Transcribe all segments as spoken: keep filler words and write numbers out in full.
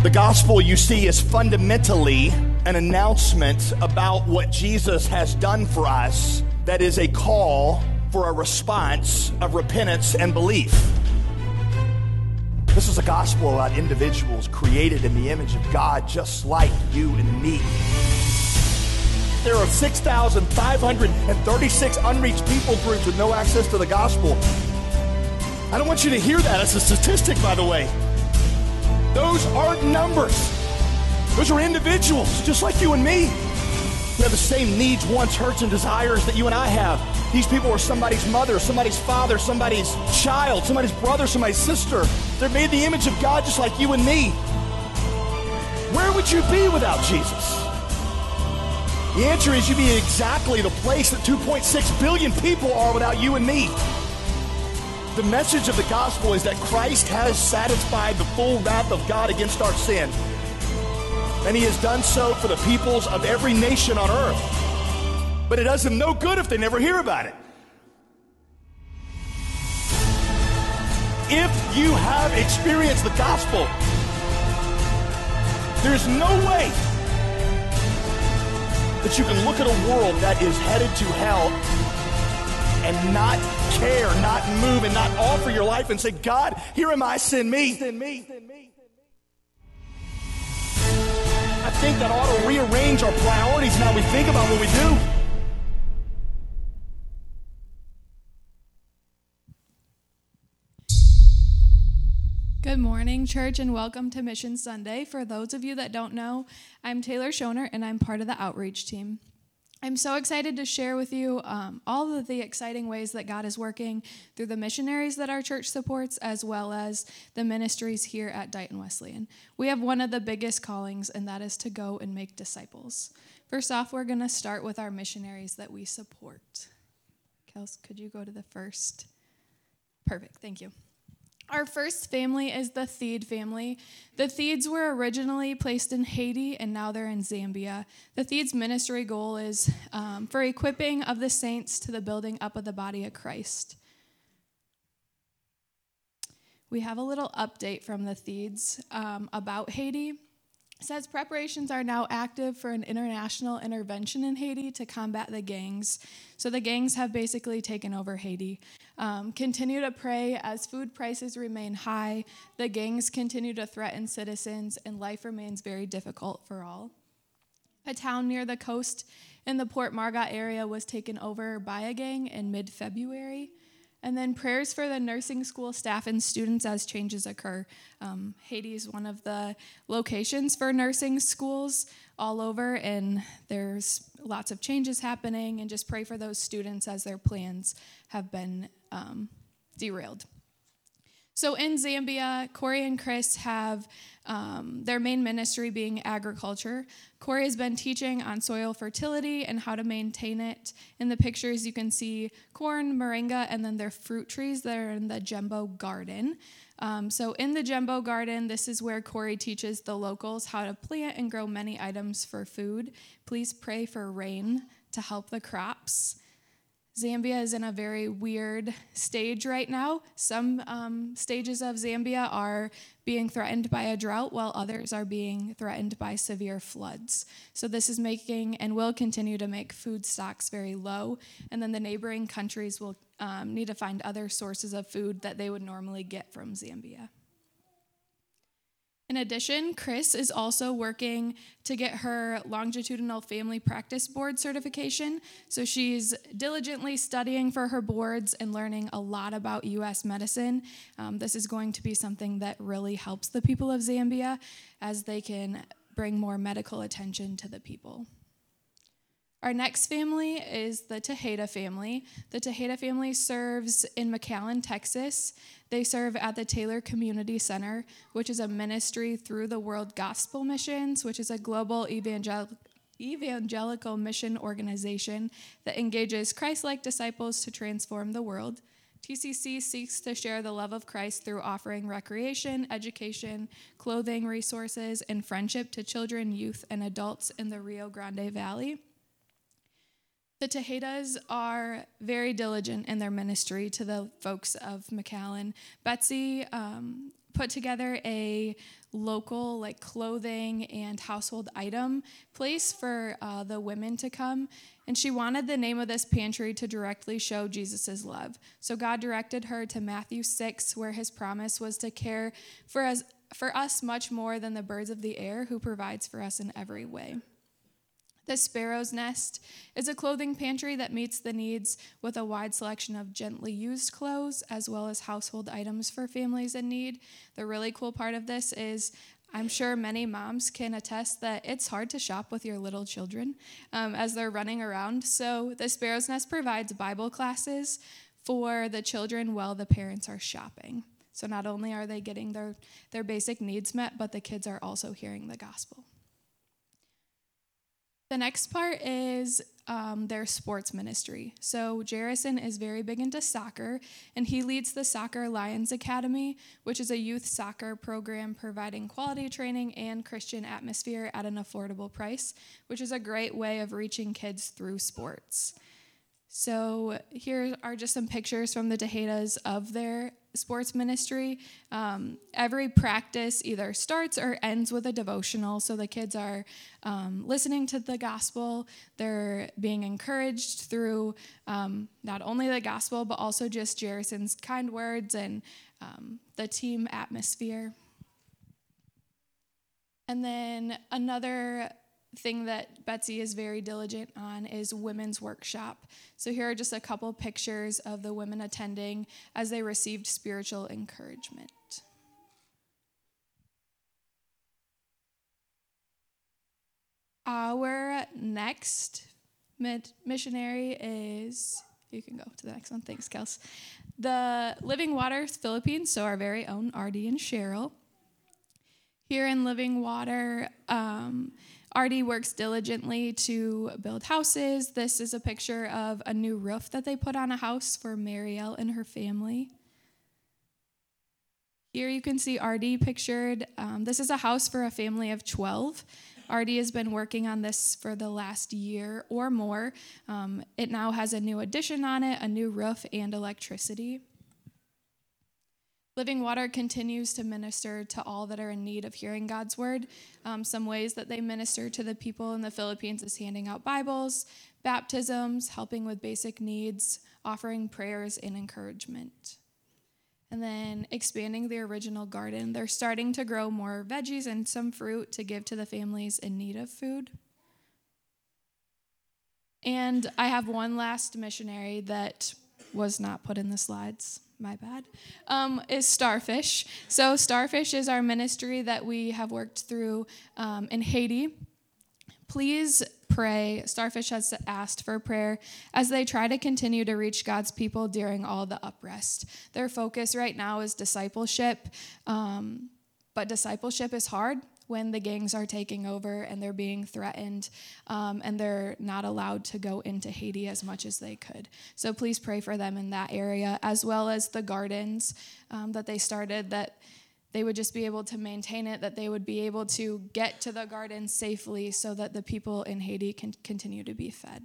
The gospel, you see, is fundamentally an announcement about what Jesus has done for us that is a call for a response of repentance and belief. This is a gospel about individuals created in the image of God, just like you and me. There are six thousand five hundred thirty-six unreached people groups with no access to the gospel. I don't want you to hear that as a statistic, by the way. Those aren't numbers. Those are individuals, just like you and me. We have the same needs, wants, hurts, and desires that you and I have. These people are somebody's mother, somebody's father, somebody's child, somebody's brother, somebody's sister. They're made in the image of God just like you and me. Where would you be without Jesus? The answer is you'd be exactly the place that two point six billion people are without you and me. The message of the gospel is that Christ has satisfied the full wrath of God against our sin. And he has done so for the peoples of every nation on earth. But it does them no good if they never hear about it. If you have experienced the gospel, there's no way that you can look at a world that is headed to hell and not care, not move, and not offer your life and say, God, here am I, send me. Send me. Send me. I think that ought to rearrange our priorities and how we think about what we do. Good morning, church, and welcome to Mission Sunday. For those of you that don't know, I'm Taylor Schoner, and I'm part of the outreach team. I'm so excited to share with you um, all of the exciting ways that God is working through the missionaries that our church supports, as well as the ministries here at Dighton Wesleyan. We have one of the biggest callings, and that is to go and make disciples. First off, we're going to start with our missionaries that we support. Kels, could you go to the first? Perfect, thank you. Our first family is the Theed family. The Theeds were originally placed in Haiti, and now they're in Zambia. The Theeds' ministry goal is um, for equipping of the saints to the building up of the body of Christ. We have a little update from the Theeds um, about Haiti. It says preparations are now active for an international intervention in Haiti to combat the gangs. So the gangs have basically taken over Haiti. Um, continue to pray as food prices remain high, the gangs continue to threaten citizens, and life remains very difficult for all. A town near the coast in the Port Margot area was taken over by a gang in mid-February. And then prayers for the nursing school staff and students as changes occur. Um, Haiti is one of the locations for nursing schools all over, and there's lots of changes happening, and just pray for those students as their plans have been um, derailed. So in Zambia, Corey and Chris have um, their main ministry being agriculture. Corey has been teaching on soil fertility and how to maintain it. In the pictures, you can see corn, moringa, and then their fruit trees that are in the Jumbo Garden. Um, so in the Jumbo Garden, this is where Corey teaches the locals how to plant and grow many items for food. Please pray for rain to help the crops. Zambia is in a very weird stage right now. Some um, stages of Zambia are being threatened by a drought, while others are being threatened by severe floods. So this is making and will continue to make food stocks very low, and then the neighboring countries will um, need to find other sources of food that they would normally get from Zambia. In addition, Chris is also working to get her longitudinal family practice board certification. So she's diligently studying for her boards and learning a lot about U S medicine. Um, this is going to be something that really helps the people of Zambia as they can bring more medical attention to the people. Our next family is the Tejeda family. The Tejeda family serves in McAllen, Texas. They serve at the Taylor Community Center, which is a ministry through the World Gospel Missions, which is a global evangel- evangelical mission organization that engages Christ-like disciples to transform the world. T C C seeks to share the love of Christ through offering recreation, education, clothing, resources, and friendship to children, youth, and adults in the Rio Grande Valley. The Tejedas are very diligent in their ministry to the folks of McAllen. Betsy um, put together a local like clothing and household item place for uh, the women to come. And she wanted the name of this pantry to directly show Jesus' love. So God directed her to Matthew six, where his promise was to care for us, for us much more than the birds of the air, who provides for us in every way. The Sparrow's Nest is a clothing pantry that meets the needs with a wide selection of gently used clothes as well as household items for families in need. The really cool part of this is I'm sure many moms can attest that it's hard to shop with your little children um, as they're running around. So the Sparrow's Nest provides Bible classes for the children while the parents are shopping. So not only are they getting their, their basic needs met, but the kids are also hearing the gospel. The next part is um, their sports ministry. So Jerison is very big into soccer, and he leads the Soccer Lions Academy, which is a youth soccer program providing quality training and Christian atmosphere at an affordable price, which is a great way of reaching kids through sports. So here are just some pictures from the Tejedas of their sports ministry. Um, every practice either starts or ends with a devotional, so the kids are um, listening to the gospel. They're being encouraged through um, not only the gospel, but also just Jerison's kind words and um, the team atmosphere. And then another thing that Betsy is very diligent on is women's workshop. So here are just a couple pictures of the women attending as they received spiritual encouragement. Our next missionary is, you can go to the next one. Thanks, Kels. The Living Waters Philippines, so our very own Artie and Cheryl. Here in Living Water, um, Artie works diligently to build houses. This is a picture of a new roof that they put on a house for Marielle and her family. Here you can see Artie pictured. Um, this is a house for a family of twelve. Artie has been working on this for the last year or more. Um, it now has a new addition on it, a new roof, and electricity. Living Water continues to minister to all that are in need of hearing God's word. Um, some ways that they minister to the people in the Philippines is handing out Bibles, baptisms, helping with basic needs, offering prayers and encouragement. And then expanding the original garden. They're starting to grow more veggies and some fruit to give to the families in need of food. And I have one last missionary that was not put in the slides. My bad, um, is Starfish. So Starfish is our ministry that we have worked through um, in Haiti. Please pray. Starfish has asked for prayer as they try to continue to reach God's people during all the unrest. Their focus right now is discipleship, um, but discipleship is hard when the gangs are taking over and they're being threatened um, and they're not allowed to go into Haiti as much as they could. So please pray for them in that area, as well as the gardens um, that they started, that they would just be able to maintain it, that they would be able to get to the gardens safely so that the people in Haiti can continue to be fed.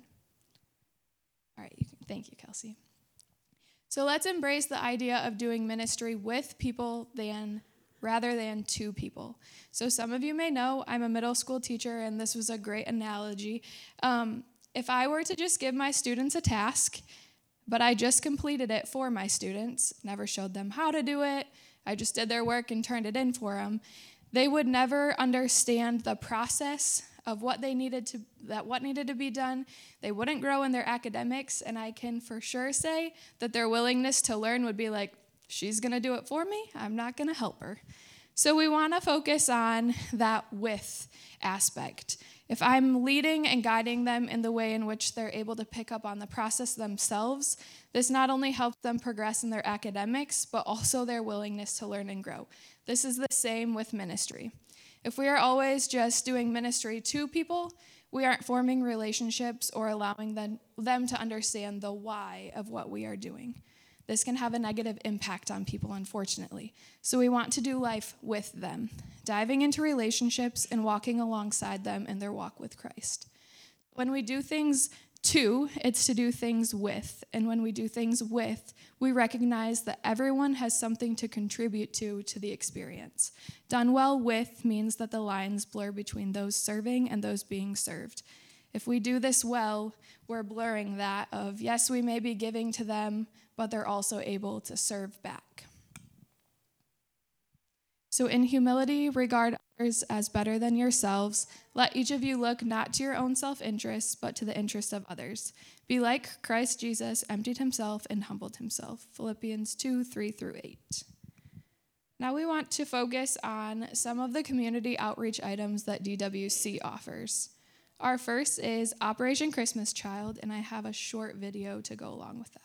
All right, you can, thank you, Kelsey. So let's embrace the idea of doing ministry with people than rather than two people. So some of you may know I'm a middle school teacher, and this was a great analogy. Um, if I were to just give my students a task, but I just completed it for my students, never showed them how to do it, I just did their work and turned it in for them, they would never understand the process of what they needed to, that what needed to be done. They wouldn't grow in their academics, and I can for sure say that their willingness to learn would be like, she's going to do it for me, I'm not going to help her. So we want to focus on that with aspect. If I'm leading and guiding them in the way in which they're able to pick up on the process themselves, this not only helps them progress in their academics, but also their willingness to learn and grow. This is the same with ministry. If we are always just doing ministry to people, we aren't forming relationships or allowing them, them to understand the why of what we are doing. This can have a negative impact on people, unfortunately. So we want to do life with them, diving into relationships and walking alongside them in their walk with Christ. When we do things Two, it's to do things with. And when we do things with, we recognize that everyone has something to contribute to to the experience. Done well with means that the lines blur between those serving and those being served. If we do this well, we're blurring that of, yes, we may be giving to them, but they're also able to serve back. So in humility, regard others as better than yourselves. Let each of you look not to your own self-interest, but to the interest of others. Be like Christ Jesus emptied himself and humbled himself. Philippians two, three through eight. Now we want to focus on some of the community outreach items that D W C offers. Our first is Operation Christmas Child, and I have a short video to go along with that.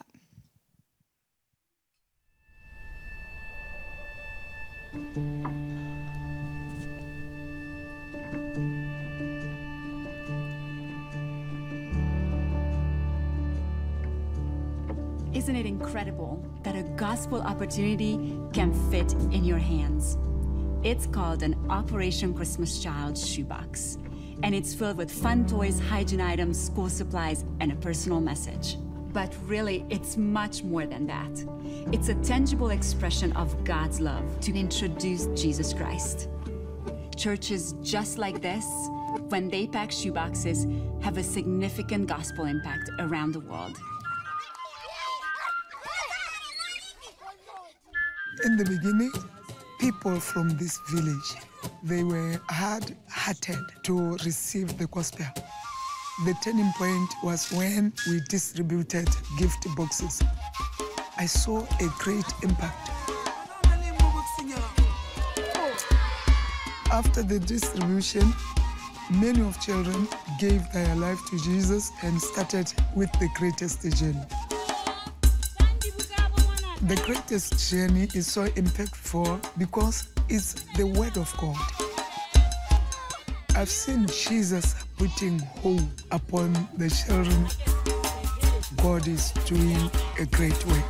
Isn't it incredible that a gospel opportunity can fit in your hands? It's called an Operation Christmas Child shoebox, and it's filled with fun toys, hygiene items, school supplies, and a personal message. But really, it's much more than that. It's a tangible expression of God's love to introduce Jesus Christ. Churches just like this, when they pack shoeboxes, have a significant gospel impact around the world. In the beginning, people from this village, they were hard-hearted to receive the gospel. The turning point was when we distributed gift boxes. I saw a great impact. After the distribution, many of children gave their life to Jesus and started with the greatest journey. The greatest journey is so impactful because it's the word of God. I've seen Jesus putting hope upon the children. God is doing a great work.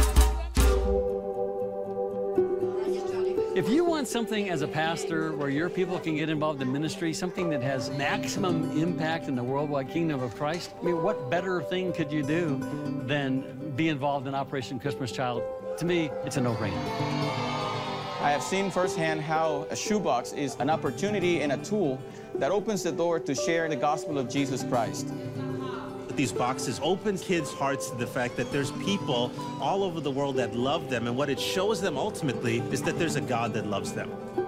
If you want something as a pastor where your people can get involved in ministry, something that has maximum impact in the worldwide kingdom of Christ, I mean, what better thing could you do than be involved in Operation Christmas Child? To me, it's a no-brainer. I have seen firsthand how a shoebox is an opportunity and a tool that opens the door to share the gospel of Jesus Christ. These boxes open kids' hearts to the fact that there's people all over the world that love them, and what it shows them ultimately is that there's a God that loves them.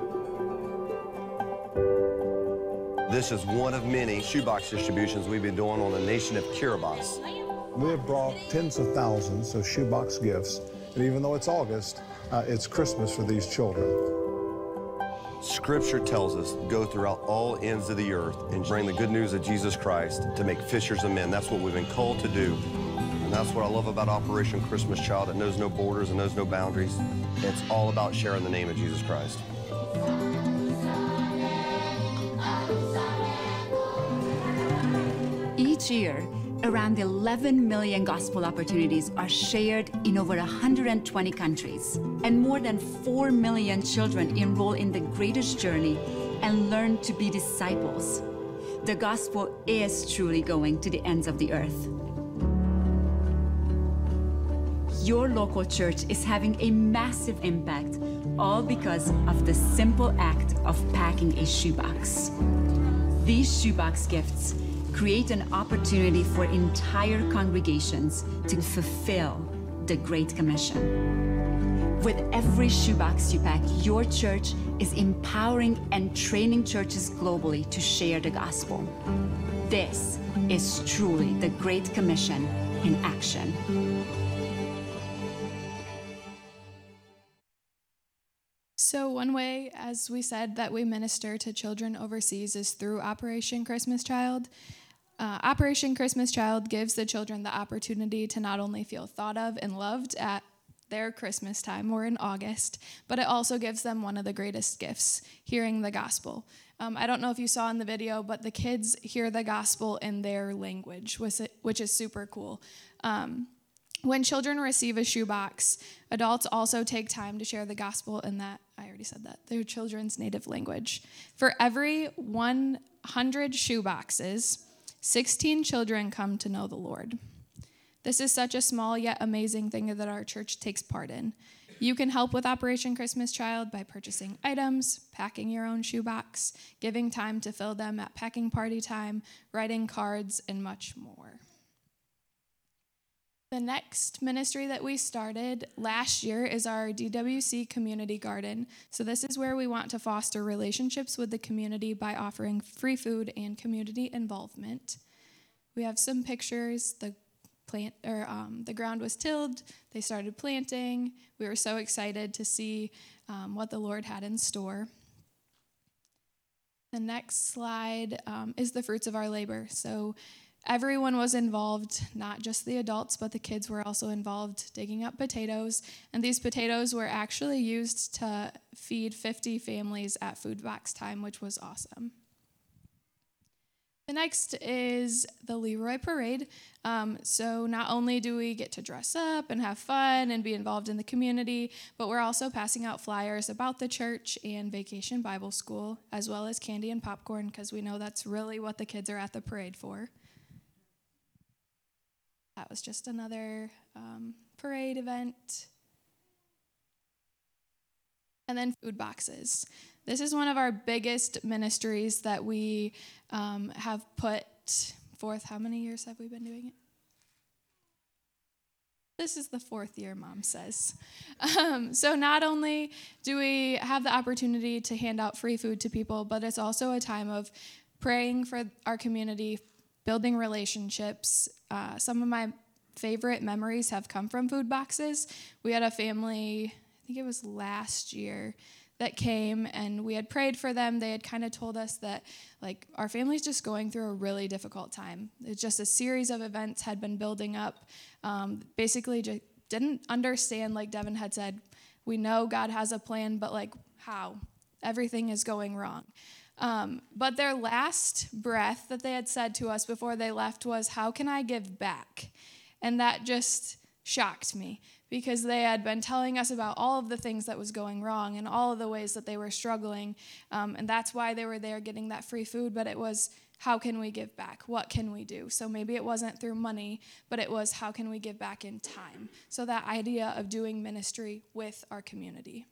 This is one of many shoebox distributions we've been doing on the nation of Kiribati. We have brought tens of thousands of shoebox gifts, and even though it's August, uh, it's Christmas for these children. Scripture tells us, go throughout all ends of the earth and bring the good news of Jesus Christ to make fishers of men. That's what we've been called to do. And that's what I love about Operation Christmas Child. It knows no borders and knows no boundaries. It's all about sharing the name of Jesus Christ. Each year, around eleven million gospel opportunities are shared in over one hundred twenty countries, and more than four million children enroll in the greatest journey and learn to be disciples. The gospel is truly going to the ends of the earth. Your local church is having a massive impact, all because of the simple act of packing a shoebox. These shoebox gifts create an opportunity for entire congregations to fulfill the Great Commission. With every shoebox you pack, your church is empowering and training churches globally to share the gospel. This is truly the Great Commission in action. So one way, as we said, that we minister to children overseas is through Operation Christmas Child. Uh, Operation Christmas Child gives the children the opportunity to not only feel thought of and loved at their Christmas time or in August, but it also gives them one of the greatest gifts, hearing the gospel. Um, I don't know if you saw in the video, but the kids hear the gospel in their language, which is super cool. Um, when children receive a shoebox, adults also take time to share the gospel in that, I already said that, their children's native language. For every one hundred shoeboxes, sixteen children come to know the Lord. This is such a small yet amazing thing that our church takes part in. You can help with Operation Christmas Child by purchasing items, packing your own shoebox, giving time to fill them at packing party time, writing cards, and much more. The next ministry that we started last year is our D W C Community Garden. So this is where we want to foster relationships with the community by offering free food and community involvement. We have some pictures. The plant or um, the ground was tilled. They started planting. We were so excited to see um, what the Lord had in store. The next slide um, is the fruits of our labor. So everyone was involved, not just the adults, but the kids were also involved digging up potatoes. And these potatoes were actually used to feed fifty families at food box time, which was awesome. The next is the Leroy Parade. Um, so not only do we get to dress up and have fun and be involved in the community, but we're also passing out flyers about the church and Vacation Bible School, as well as candy and popcorn, because we know that's really what the kids are at the parade for. That was just another um, parade event. And then food boxes. This is one of our biggest ministries that we um, have put forth. How many years have we been doing it? This is the fourth year, Mom says. Um, so not only do we have the opportunity to hand out free food to people, but it's also a time of praying for our community, building relationships. Uh, some of my favorite memories have come from food boxes. We had a family, I think it was last year, that came and we had prayed for them. They had kind of told us that like our family's just going through a really difficult time. It's just a series of events had been building up. Um, basically just didn't understand, like Devin had said, we know God has a plan, but like how? Everything is going wrong. Um, but their last breath that they had said to us before they left was, how can I give back? And that just shocked me, because they had been telling us about all of the things that was going wrong and all of the ways that they were struggling. Um, and that's why they were there getting that free food. But it was, how can we give back? What can we do? So maybe it wasn't through money, but it was, how can we give back in time? So that idea of doing ministry with our community.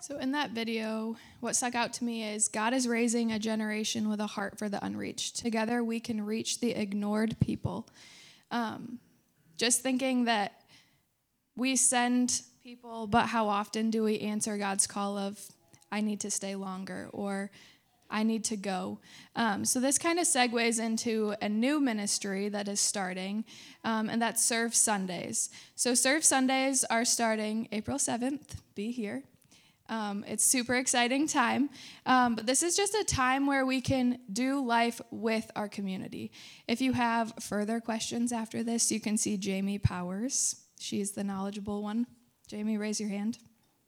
So in that video, what stuck out to me is God is raising a generation with a heart for the unreached. Together we can reach the ignored people. Um, just thinking that we send people, but how often do we answer God's call of, I need to stay longer, or I need to go. Um, so this kind of segues into a new ministry that is starting, um, and that's Serve Sundays. So Serve Sundays are starting April seventh. Be here. Um, it's super exciting time, um, but this is just a time where we can do life with our community. If you have further questions after this, you can see Jamie Powers. She's the knowledgeable one. Jamie, raise your hand.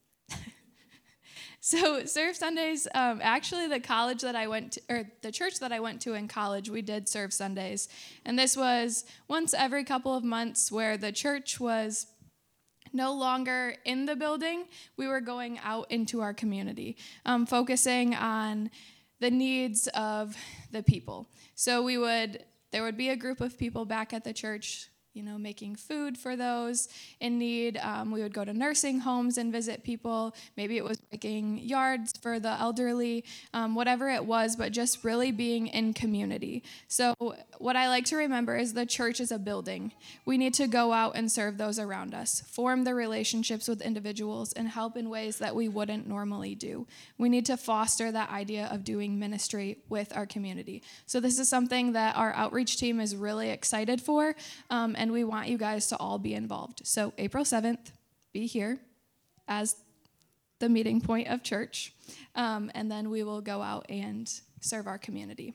So Serve Sundays, um, actually the college that I went to, or the church that I went to in college, we did Serve Sundays. And this was once every couple of months where the church was no longer in the building. We were going out into our community, um, focusing on the needs of the people. So we would, there would be a group of people back at the church, you know, making food for those in need. Um, we would go to nursing homes and visit people. Maybe it was making yards for the elderly, um, whatever it was, but just really being in community. So what I like to remember is the church is a building. We need to go out and serve those around us, form the relationships with individuals, and help in ways that we wouldn't normally do. We need to foster that idea of doing ministry with our community. So this is something that our outreach team is really excited for, um, and we want you guys to all be involved. So April seventh, be here as the meeting point of church, um, and then we will go out and serve our community.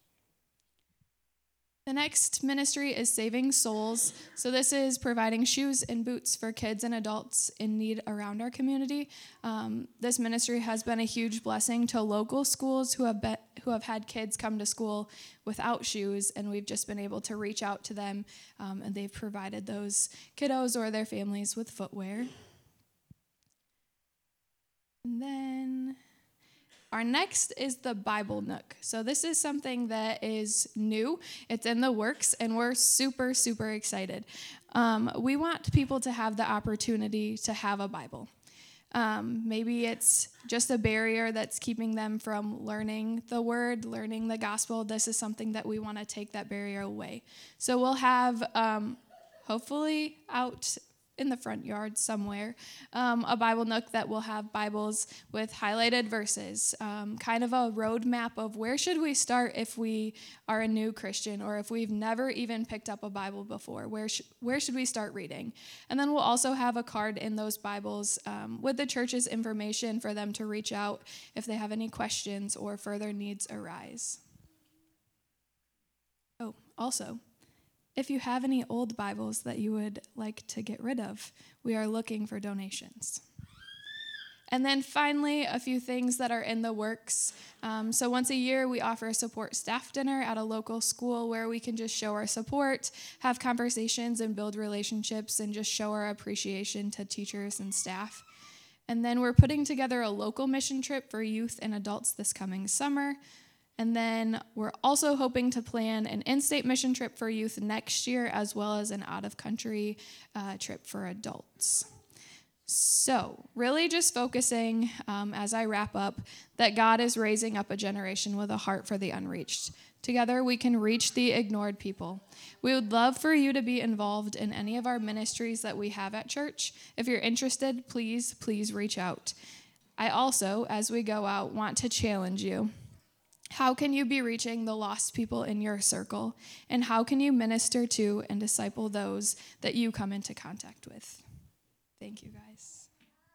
The next ministry is Saving Souls. So this is providing shoes and boots for kids and adults in need around our community. Um, this ministry has been a huge blessing to local schools who have been, who have had kids come to school without shoes, and we've just been able to reach out to them, um, and they've provided those kiddos or their families with footwear. And then our next is the Bible Nook. So this is something that is new. It's in the works, and we're super, super excited. Um, we want people to have the opportunity to have a Bible. Um, maybe it's just a barrier that's keeping them from learning the word, learning the gospel. This is something that we want to take that barrier away. So we'll have, um, hopefully out in the front yard somewhere, um, a Bible Nook that will have Bibles with highlighted verses, um, kind of a roadmap of where should we start if we are a new Christian, or if we've never even picked up a Bible before, where, sh- where should we start reading? And then we'll also have a card in those Bibles um, with the church's information for them to reach out if they have any questions or further needs arise. Oh, also, if you have any old Bibles that you would like to get rid of, we are looking for donations. And then finally, a few things that are in the works. Um, so once a year, we offer a support staff dinner at a local school where we can just show our support, have conversations, and build relationships, and just show our appreciation to teachers and staff. And then we're putting together a local mission trip for youth and adults this coming summer. And then we're also hoping to plan an in-state mission trip for youth next year, as well as an out-of-country uh, trip for adults. So really just focusing, um, as I wrap up, that God is raising up a generation with a heart for the unreached. Together we can reach the ignored people. We would love for you to be involved in any of our ministries that we have at church. If you're interested, please, please reach out. I also, as we go out, want to challenge you. How can you be reaching the lost people in your circle? And how can you minister to and disciple those that you come into contact with? Thank you, guys.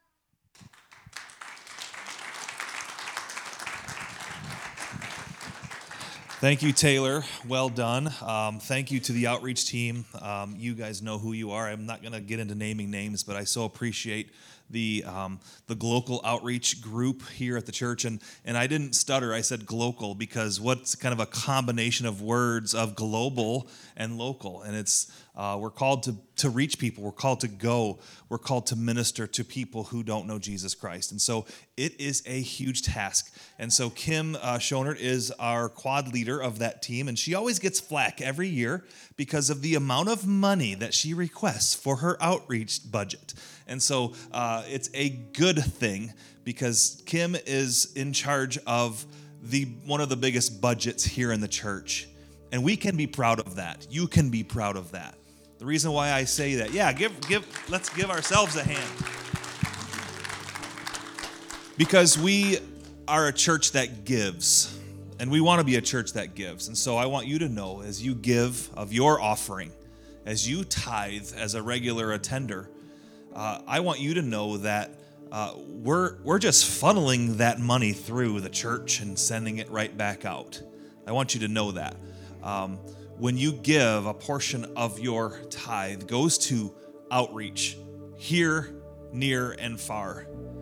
Thank you, Taylor. Well done. Um, thank you to the outreach team. Um, you guys know who you are. I'm not going to get into naming names, but I so appreciate the um, the Glocal outreach group here at the church. And, and I didn't stutter. I said glocal because what's kind of a combination of words of global and local. And it's uh, we're called to, to reach people. We're called to go. We're called to minister to people who don't know Jesus Christ. And so it is a huge task. And so Kim uh, Schonert is our quad leader of that team. And she always gets flack every year because of the amount of money that she requests for her outreach budget. And so uh, it's a good thing because Kim is in charge of the one of the biggest budgets here in the church. And we can be proud of that. You can be proud of that. The reason why I say that, yeah, give, give, let's give ourselves a hand. Because we are a church that gives, and we want to be a church that gives. And so I want you to know, as you give of your offering, as you tithe as a regular attender, uh, I want you to know that uh, we're we're just funneling that money through the church and sending it right back out. I want you to know that. Um, when you give, a portion of your tithe goes to outreach, here, near, and far.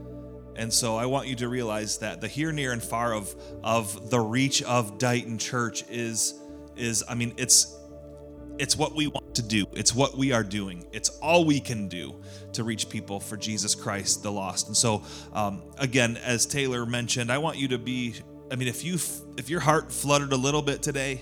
And so I want you to realize that the here, near, and far of of the reach of Dighton Church is is I mean it's it's what we want to do. It's what we are doing. It's all we can do to reach people for Jesus Christ, the lost. And so um, again, as Taylor mentioned, I want you to be. I mean, if you if your heart fluttered a little bit today,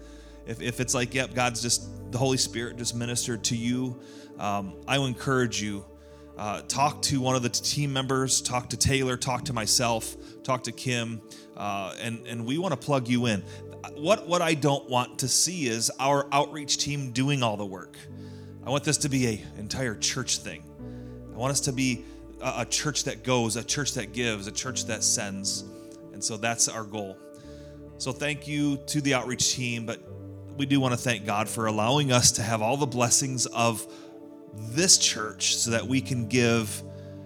if if it's like, yep, God's just the Holy Spirit just ministered to you, um, I will encourage you. Uh, talk to one of the team members, talk to Taylor, talk to myself, talk to Kim, uh, and, and we want to plug you in. What, what I don't want to see is our outreach team doing all the work. I want this to be an entire church thing. I want us to be a, a church that goes, a church that gives, a church that sends. And so that's our goal. So thank you to the outreach team, but we do want to thank God for allowing us to have all the blessings of this church so that we can give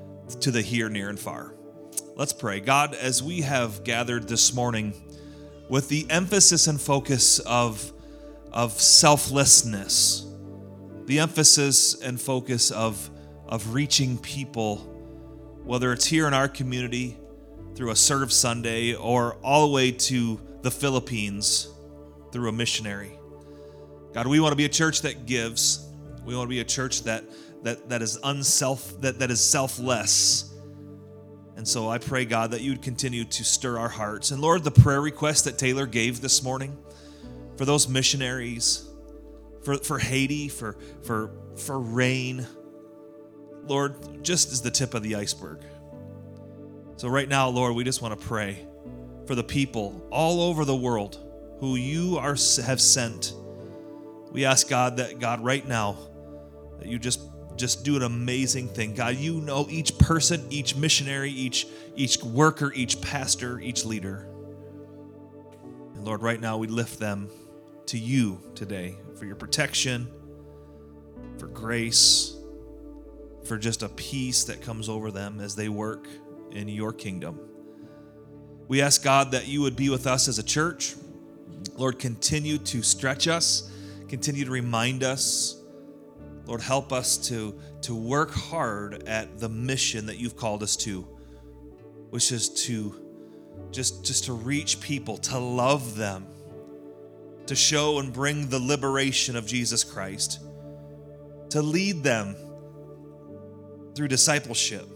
to the here, near, and far. Let's pray. God, as we have gathered this morning with the emphasis and focus of, of selflessness, the emphasis and focus of, of reaching people, whether it's here in our community through a Serve Sunday or all the way to the Philippines through a missionary. God, we want to be a church that gives. We want to be a church that that that is unself that that is selfless. And so I pray, God, that you would continue to stir our hearts. And Lord, the prayer request that Taylor gave this morning for those missionaries, for for Haiti, for for for rain, Lord, just is the tip of the iceberg. So right now, Lord, we just want to pray for the people all over the world who you are have sent. We ask, God, that God right now that you just just do an amazing thing. God, you know each person, each missionary, each each worker, each pastor, each leader. And Lord, right now we lift them to you today for your protection, for grace, for just a peace that comes over them as they work in your kingdom. We ask, God, that you would be with us as a church. Lord, continue to stretch us, continue to remind us. Lord, help us to, to work hard at the mission that you've called us to, which is to just, just to reach people, to love them, to show and bring the liberation of Jesus Christ, to lead them through discipleship,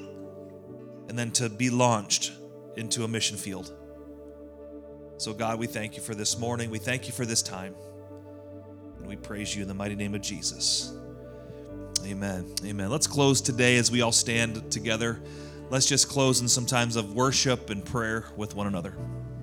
and then to be launched into a mission field. So God, we thank you for this morning. We thank you for this time. And we praise you in the mighty name of Jesus. Amen. Amen. Let's close today as we all stand together. Let's just close in some times of worship and prayer with one another.